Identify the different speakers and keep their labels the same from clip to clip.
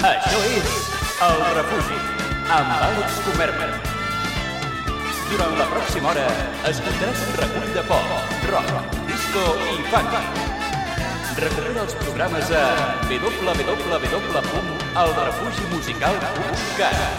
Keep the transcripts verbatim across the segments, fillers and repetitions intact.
Speaker 1: Això és El Refugi, amb Àlex Comerma. Durant la pròxima hora escoltaràs un recull de pop, rock, disco i funk. Recupera els programes a w w w punt el refugi musical punt cat.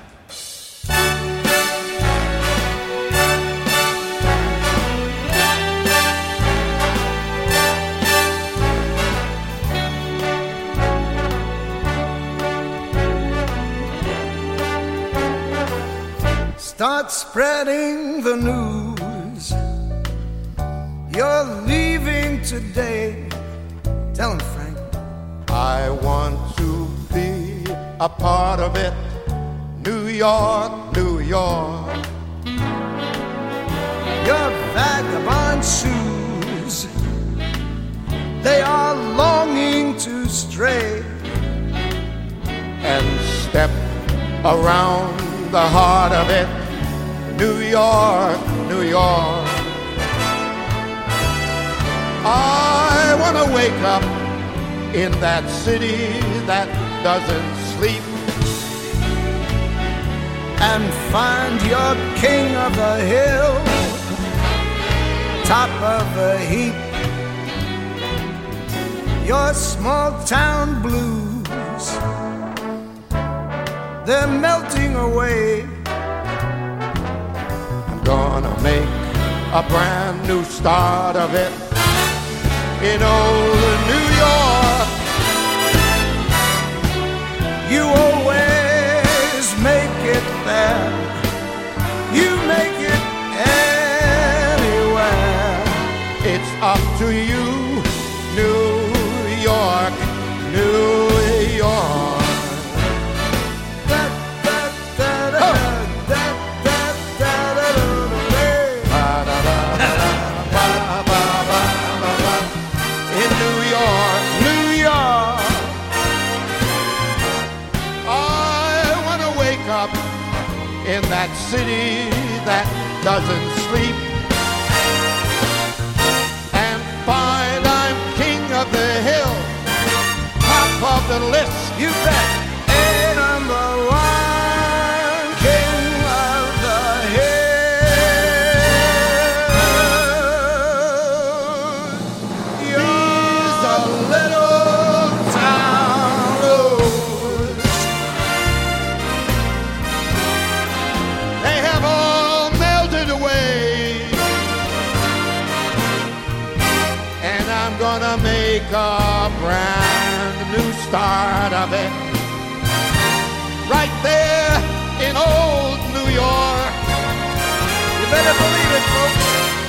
Speaker 2: Start spreading the news. You're leaving today. Tell him, Frank.
Speaker 3: I want to be a part of it. New York, New York.
Speaker 2: Your vagabond shoes, they are longing to stray
Speaker 3: and step around the heart of it. New York, New York. I want to wake up in that city that doesn't sleep
Speaker 2: and find your king of the hill, top of the heap. Your small town blues, they're melting away.
Speaker 3: Gonna make a brand new start of it in old New York.
Speaker 2: You always make it there. You make it anywhere.
Speaker 3: It's up to you, New York, New York. In that city that doesn't sleep and find I'm king of the hill, top of the list.
Speaker 2: You bet. A number one king of the hill. You're a little town blues. They have all melted away, and I'm gonna make a brand new start of it right there in old New York. You better believe it, folks.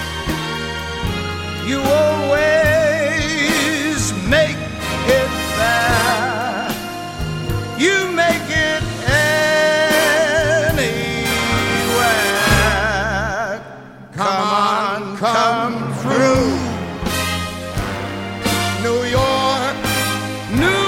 Speaker 2: You always make it there. You make it anywhere. Come on, come through. New York, New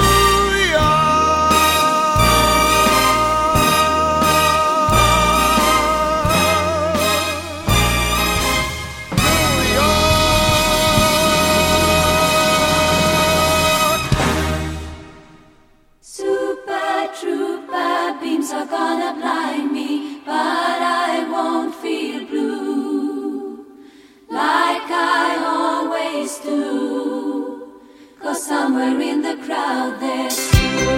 Speaker 4: are gonna blind me, but I won't feel blue like I always do, 'cause somewhere in the crowd there's you.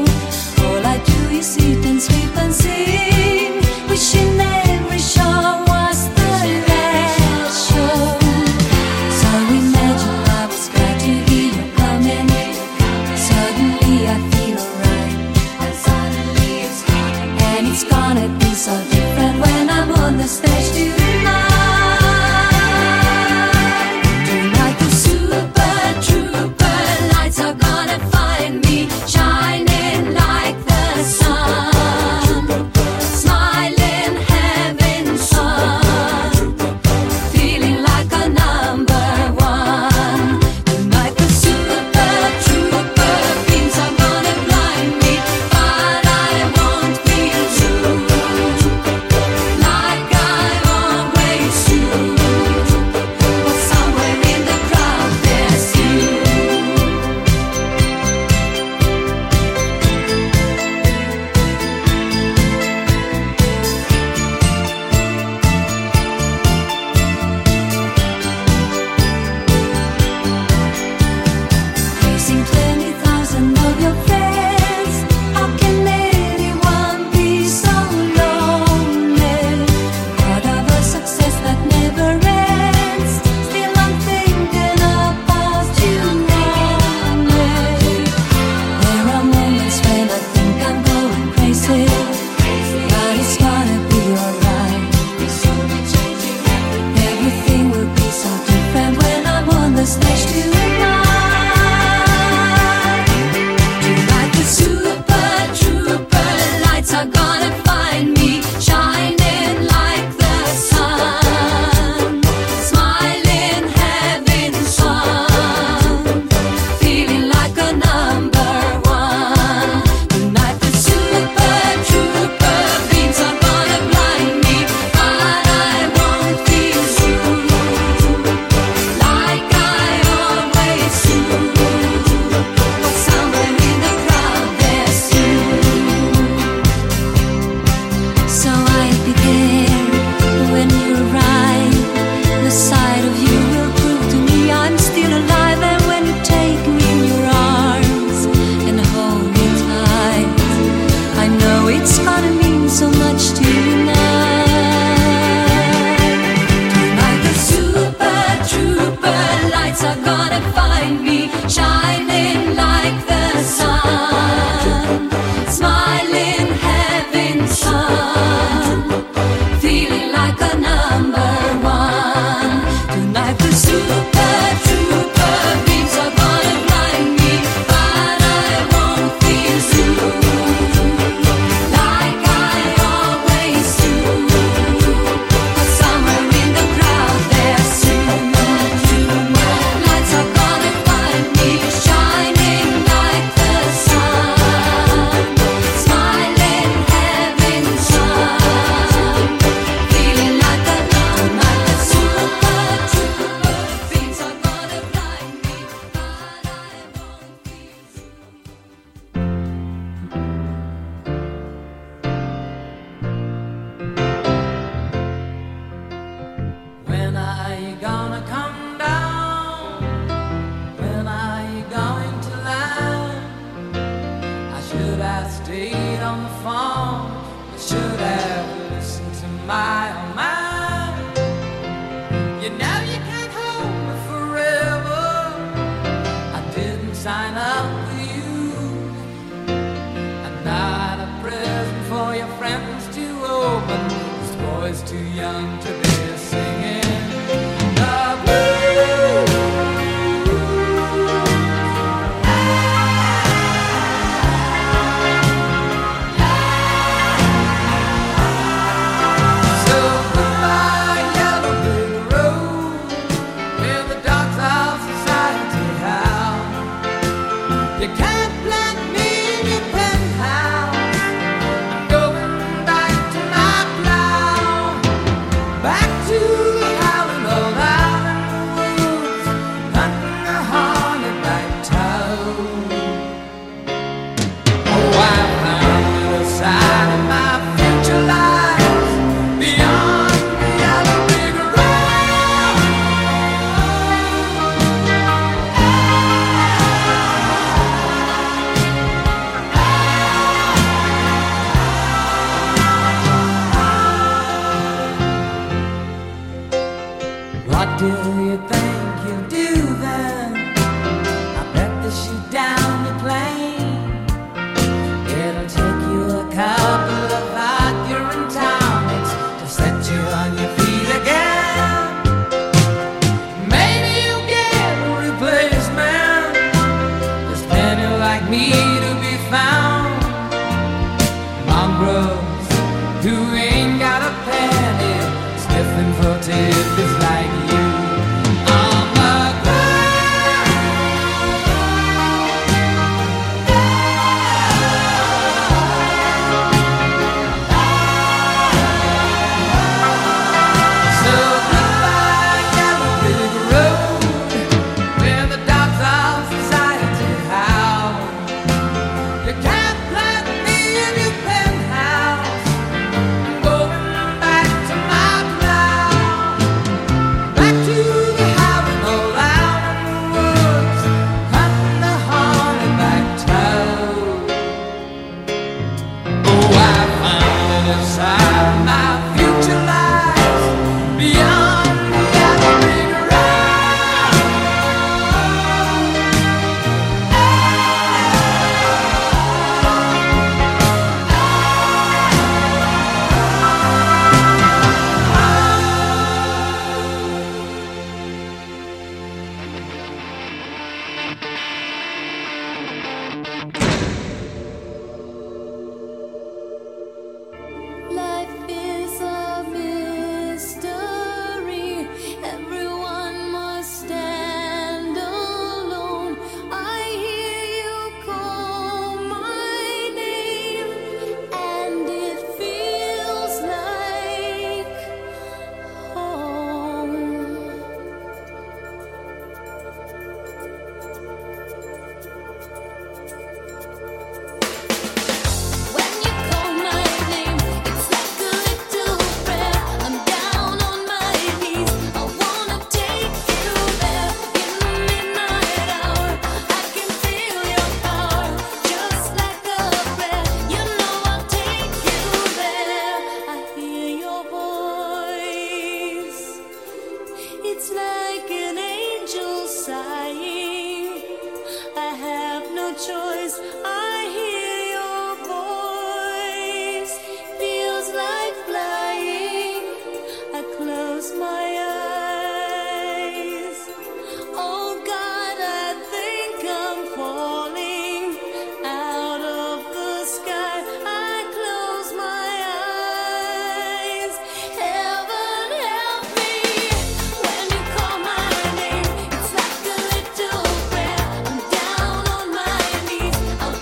Speaker 5: All I do is eat and sleep and sing, wishing every shower You know you can't hold me forever. I didn't sign up for you. I'm not a present for your friends to open. This boy's too young to be singing the blues. So goodbye, yellow brick road, where the dogs of society howl. You can't plant me in your penthouse. I'm going back to my plow, back to the howling old out in the woods, hunting a hornet-like toad. Oh, I found the other side of my future lies beyond the yellow brick road. What do you think you'll do then? I bet they shoot down your plane. It'll take you a couple of Arthurian tonics to set you on your feet again. Maybe you'll get a replacement. There's plenty like me to be found. Mongrels who ain't got a penny, sniffing for tidbits like you. On the ground. So goodbye, yellow brick road, where the dogs of society howl. You can't plant me in your penthouse. I'm going back to my plow, back to the howling old out in the woods, hunting the hornet-like toad. Oh, I found the other side of my future lies beyond the yellow brick road.
Speaker 4: Life is a mystery. Everyone must stand alone. I hear you call my name, and it feels like home. When you call my name, it's like a little prayer. I'm down on my knees. I wanna take you there in the midnight hour. I can feel your power, just like a prayer. You know I'll take you there. I hear your voice. It's like an angel sighing. I have no choice. I hear your voice. Feels like flying. I close my eyes. Oh God, I think I'm falling out of the sky. I close my eyes. Heaven help me when you call my name. It's like a little prayer. I'm down on my knees. I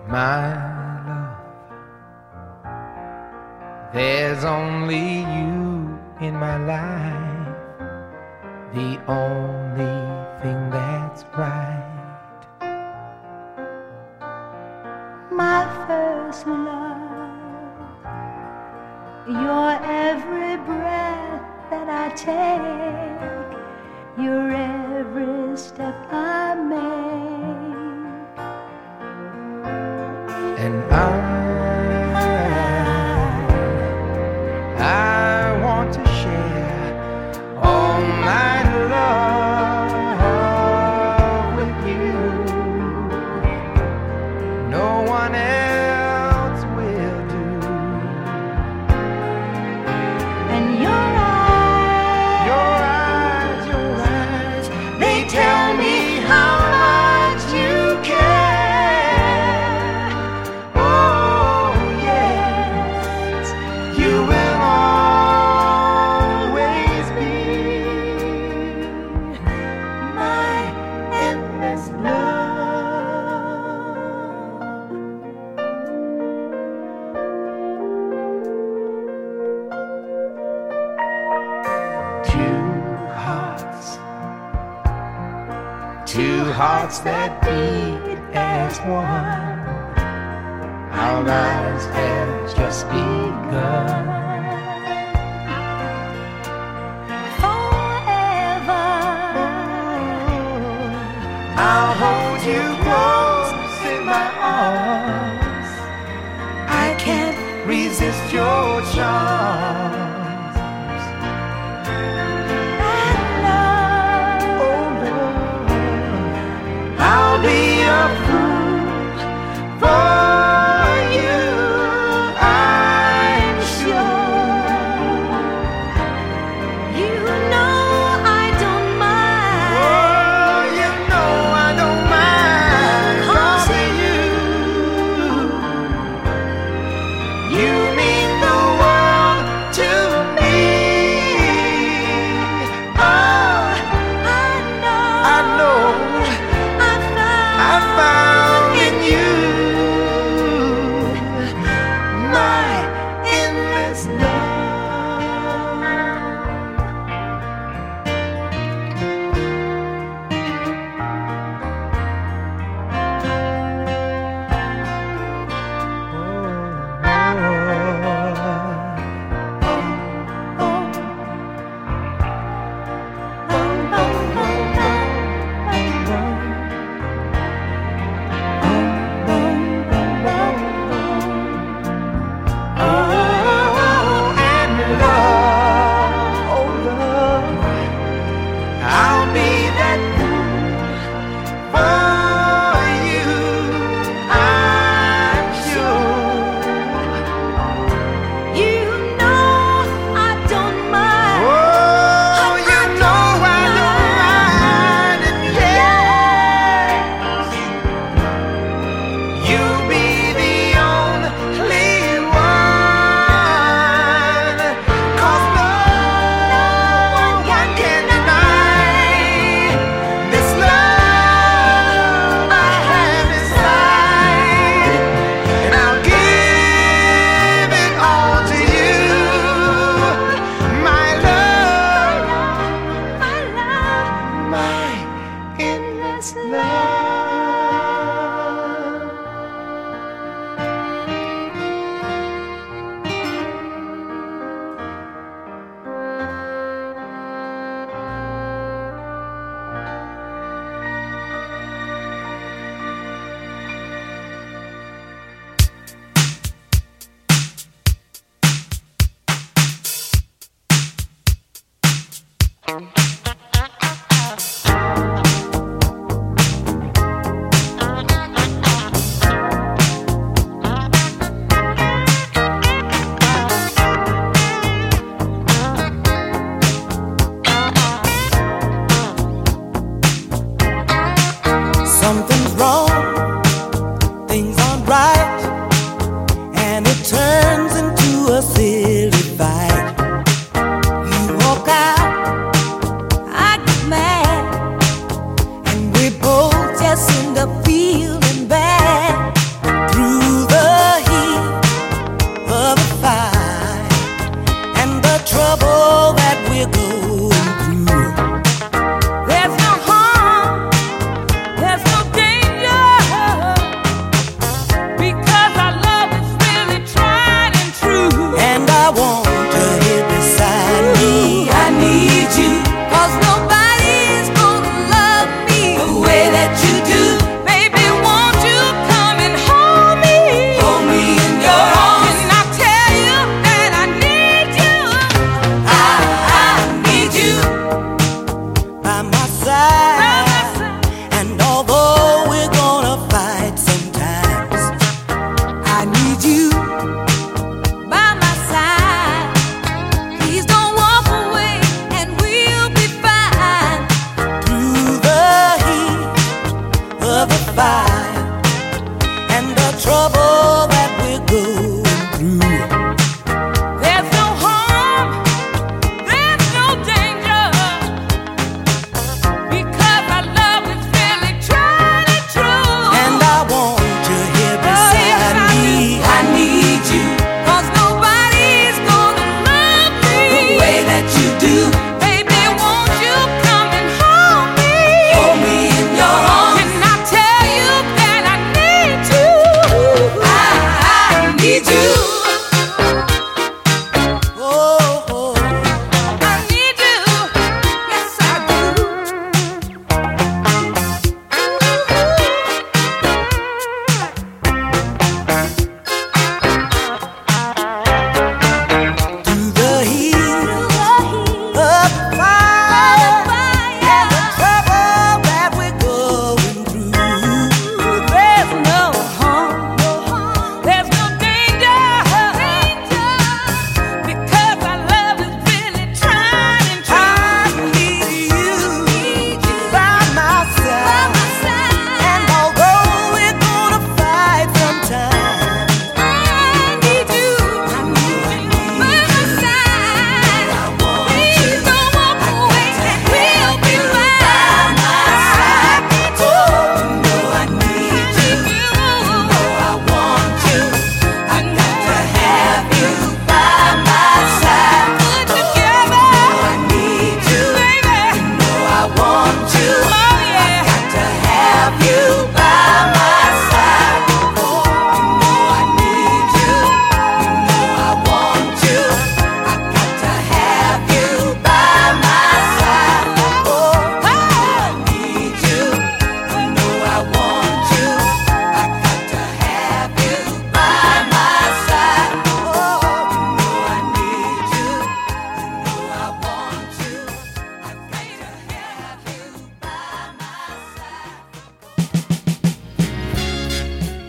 Speaker 5: my love. There's only you in my life, the only thing that's right.
Speaker 6: My first love, your every breath that I take, your every step I make,
Speaker 5: and I, I want to share all my love with you. No one else will do.
Speaker 6: and your eyes,
Speaker 5: Your eyes, your eyes, they tell me how much you care. Oh, yes, you will always be
Speaker 6: my endless love.
Speaker 5: two hearts, two hearts that beat as one. Our lives have just begun.
Speaker 6: Forever,
Speaker 5: I'll hold you close in my arms. I can't resist your charms.
Speaker 6: and love,
Speaker 5: Oh Lord, I'll be a fool for you, I'm sure.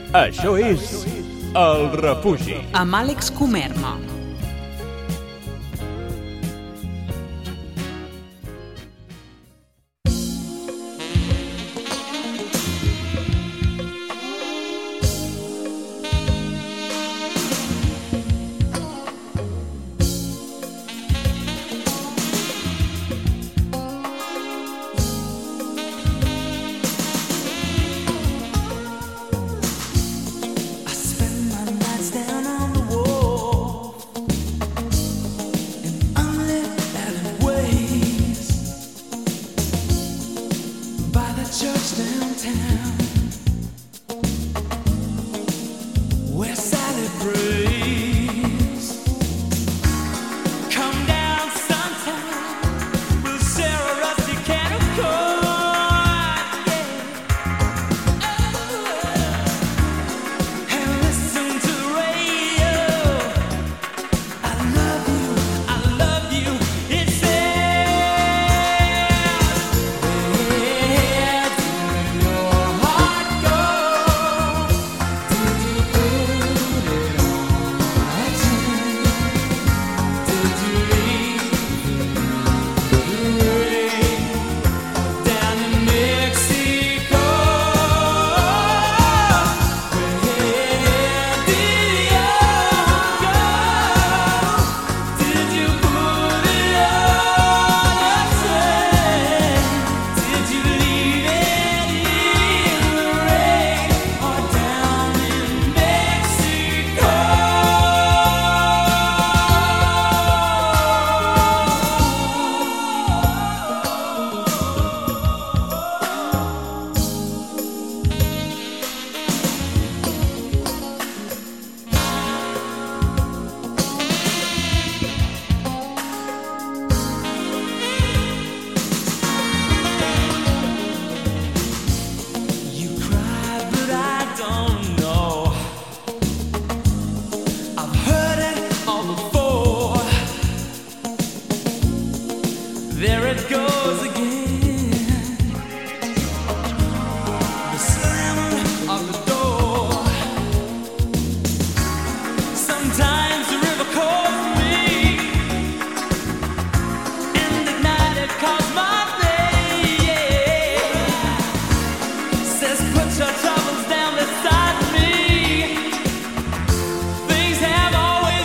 Speaker 1: Això és El Refugi.
Speaker 7: Amb Àlex Comerma.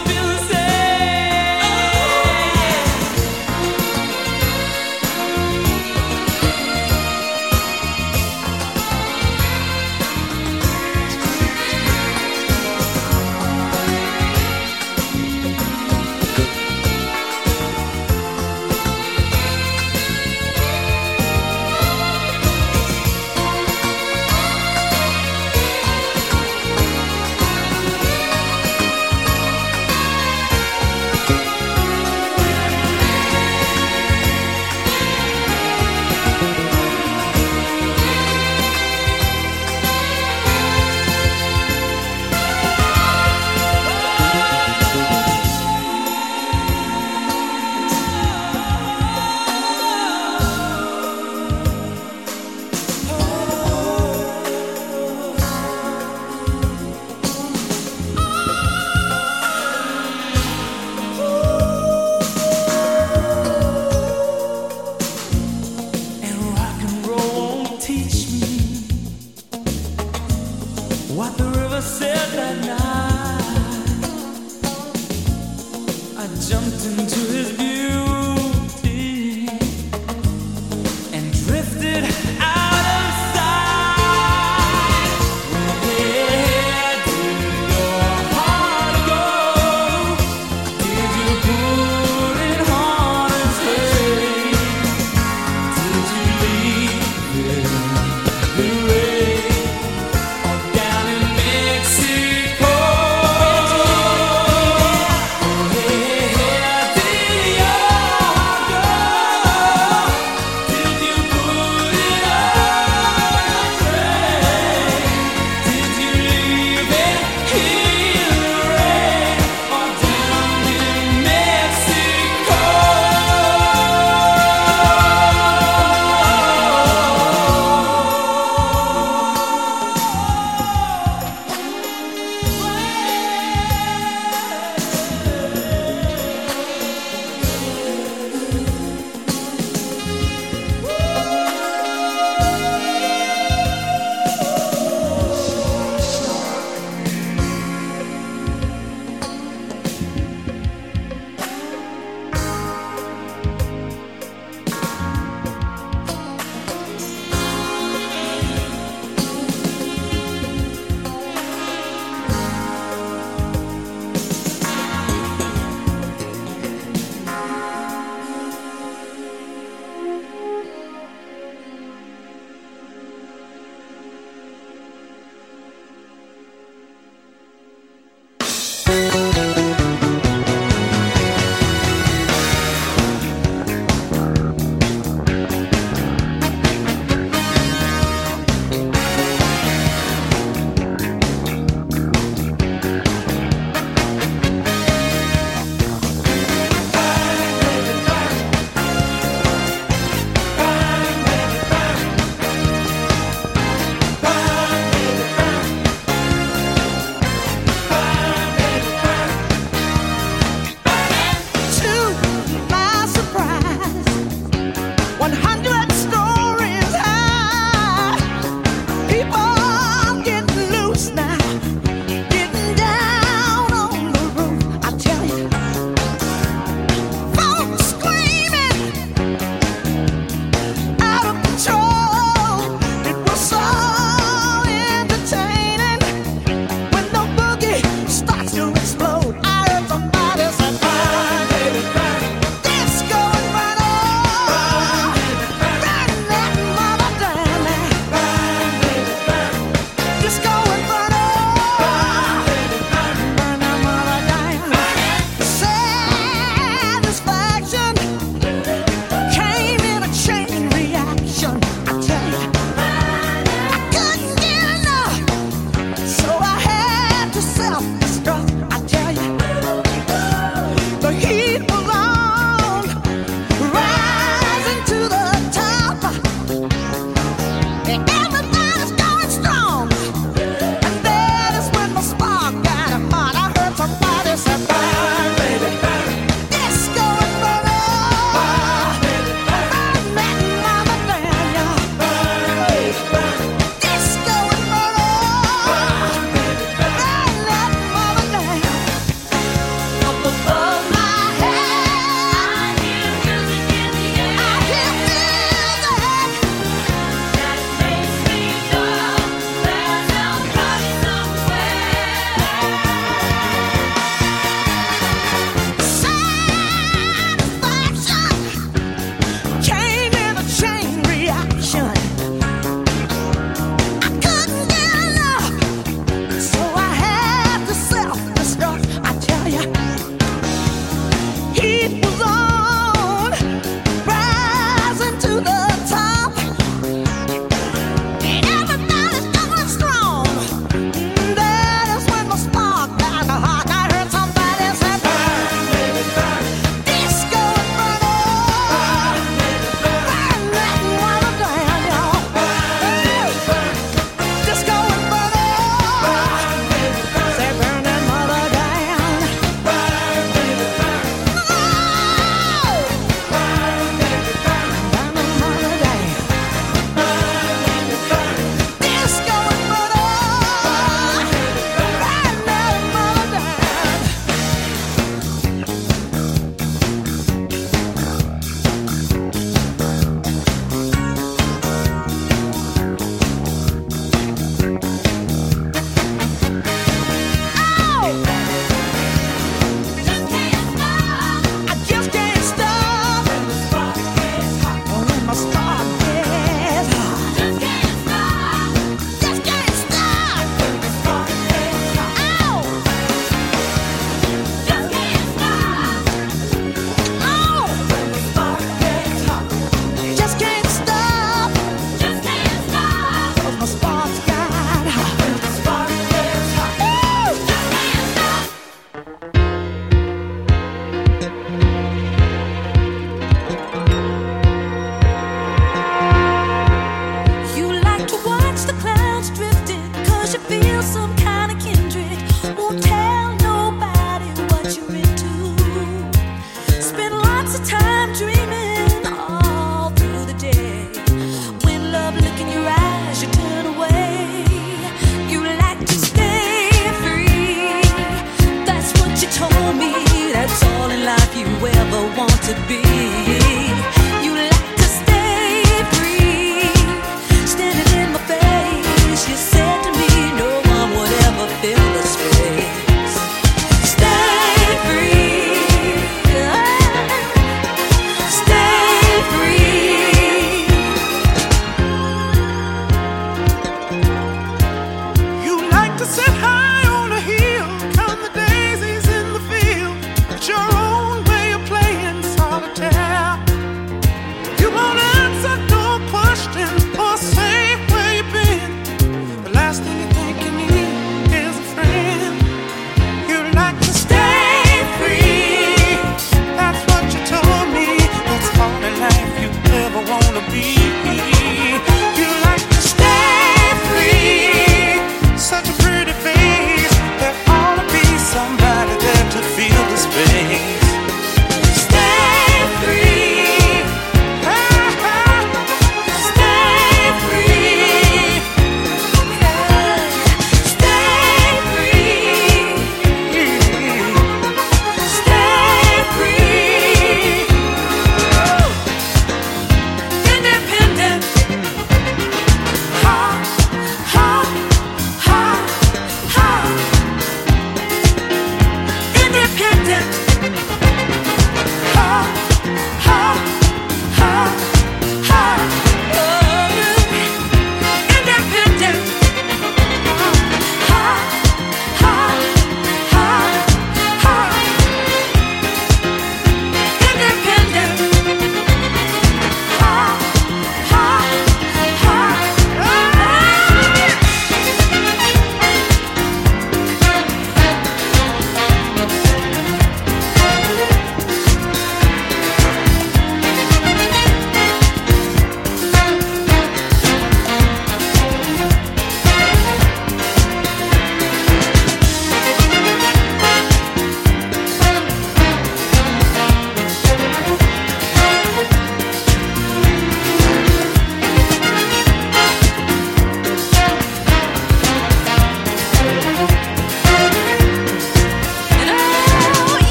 Speaker 5: Things have always been the same.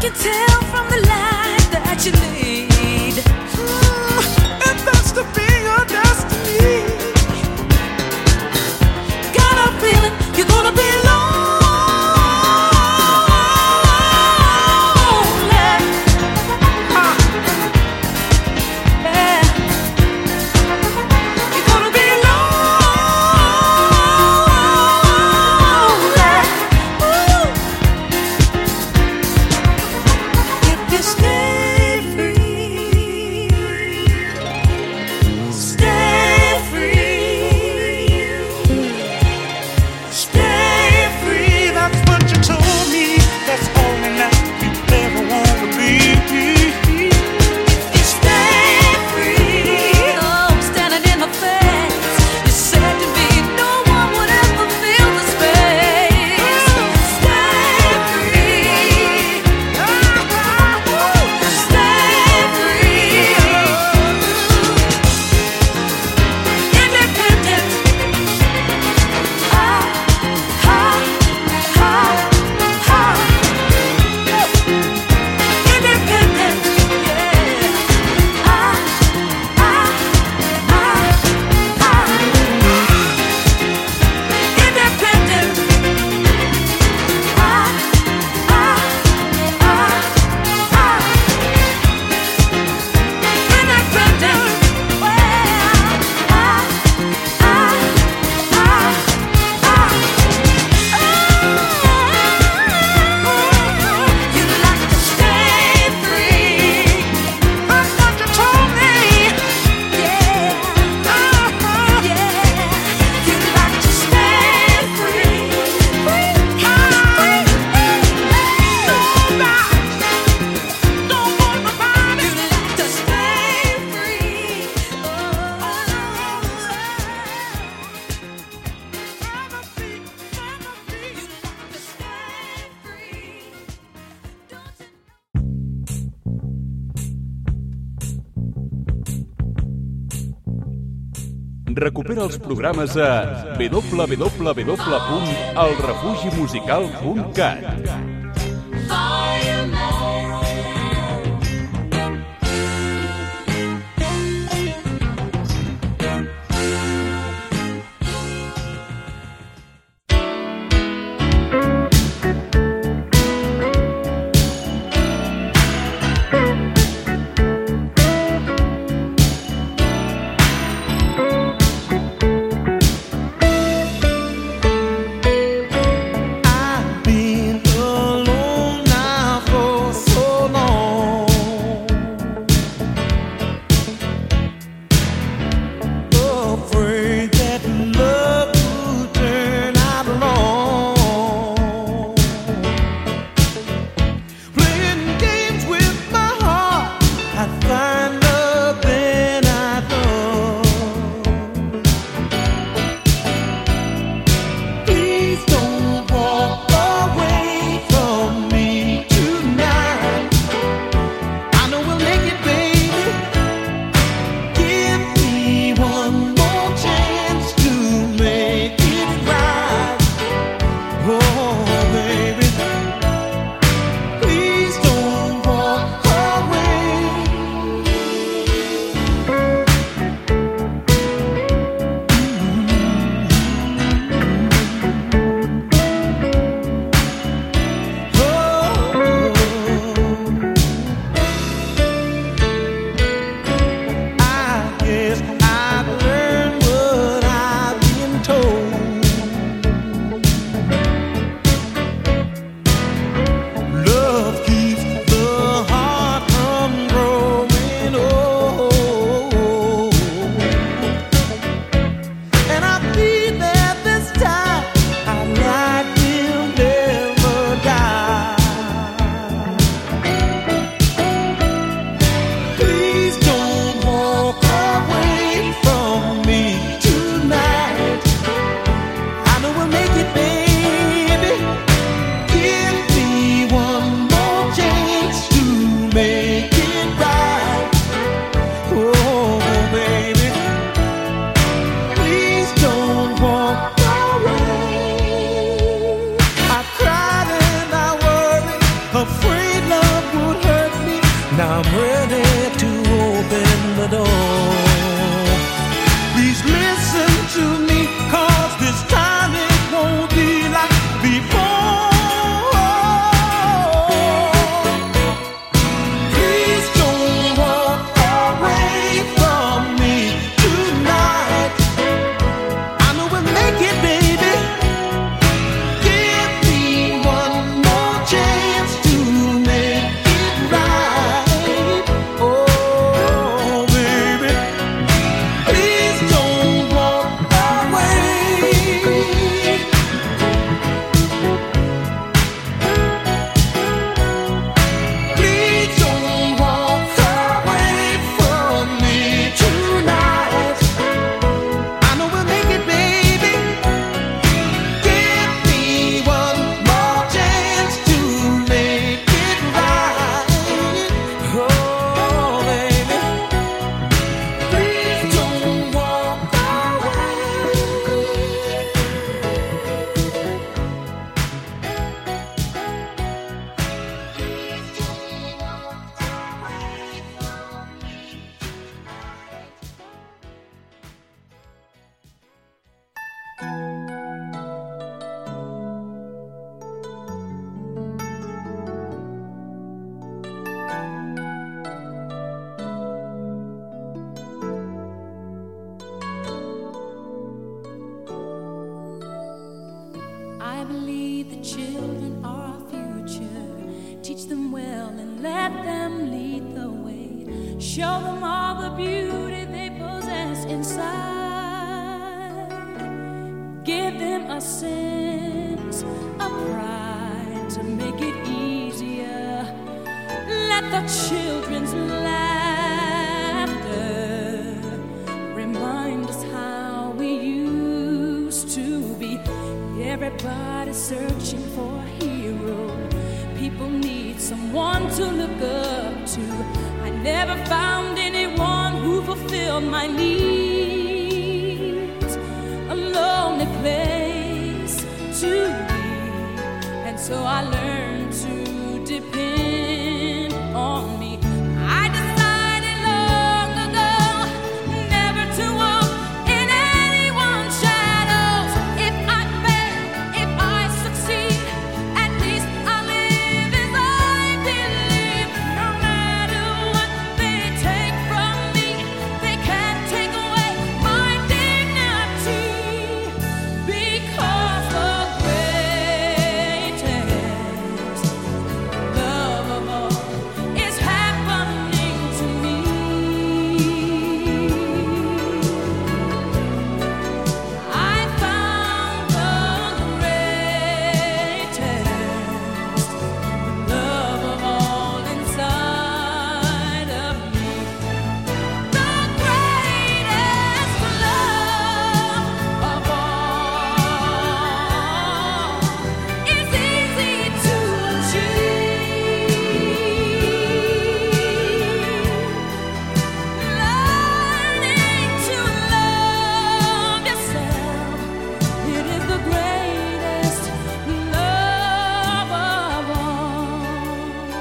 Speaker 7: can tell from the life that you lead. Mm, and that's to be your destiny. Got a feeling you're gonna be lonely. Ah. Yeah. You're gonna be lonely. Ooh. If you stay free, stay free, stay free. That's what you told me. That's all and that you ever want to be. If you stay free, oh, standing in the face, you said to me no one would ever feel the space. Stay free, stay free, independent. Ah, ah, ah, ah. Independent, yeah. Ah, ah, ah, ah. Independent. Ah, ah, ah, ah. Independent. Well, ah, ah, ah, ah. You'd like to stay free. That's what you told me. Yeah. Uh-huh. Yeah. You'd like to stay free. Free. Free. Don't want nobody. You'd like to stay free. Oh. Ever free, ever free. You'd like to stay free. Don't you
Speaker 1: Recupera els programes a w w w punt el refugi musical punt cat.
Speaker 8: I've been
Speaker 7: Now I'm ready to open the door. Please listen to me, 'cause this time it won't be like before. Please don't walk away from me tonight. I know we'll make it, baby. Give me one more chance to make it right. Oh, baby, please don't walk away. Please don't walk away from me tonight. I know we'll make it, baby. Give me one more chance to make it right. Oh, baby, please don't walk away.
Speaker 4: I believe the children are our future. Teach them well and let them lead the way. Show them all the beauty they possess inside. Give them a sense of pride to make it easier. Let the children's laughter remind us how we used to be. Everybody's searching for a hero. People need someone to look up to. I never found anyone who fulfilled my needs. A lonely place to be, and so I learned to depend on me. I decided long ago never to walk in anyone's shadows. If I fail, if I succeed, at least I'll live as I believe. No matter what they take from me, they can't take away my dignity. Because the greatest love of all is happening to me. I found the greatest love of all inside of me. The greatest love of all is easy to achieve. Learning to love yourself, it is the greatest love of all.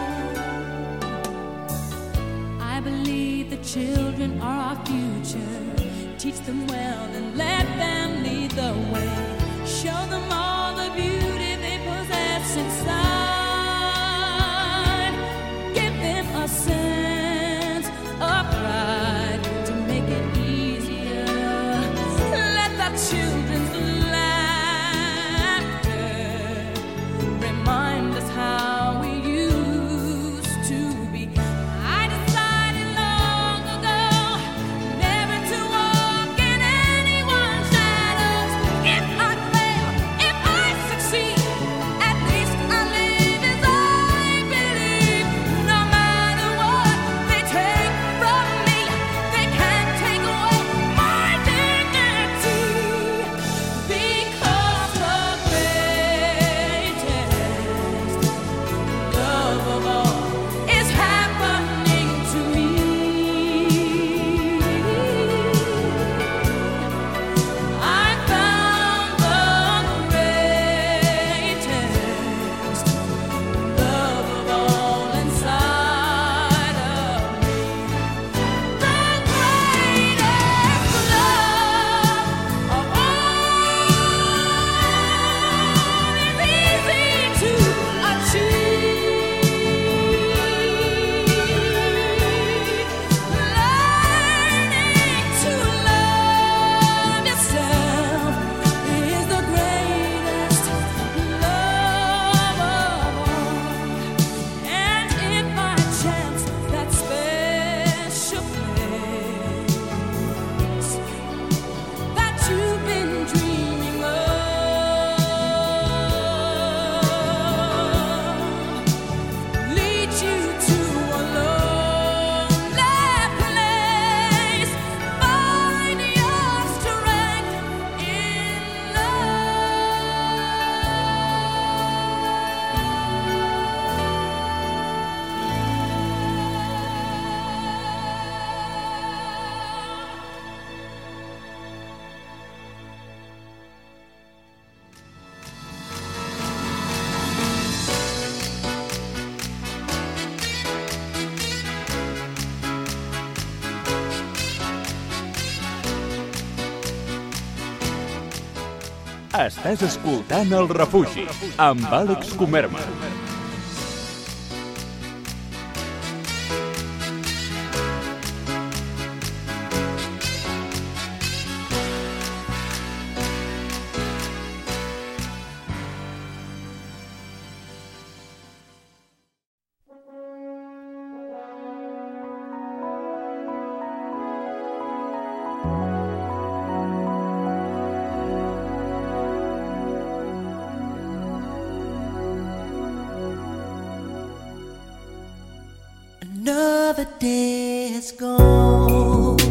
Speaker 4: I believe the children are our future. Teach them well and let them lead the way. Show them all the beauty they possess inside. Give them a sense of pride to make it easier. Let the children's laughter remind us how we used to be. I decided long ago never to walk in anyone's shadows. If I fail, if I
Speaker 1: Estàs escoltant El Refugi, amb Àlex Comerma.
Speaker 8: Another day has gone.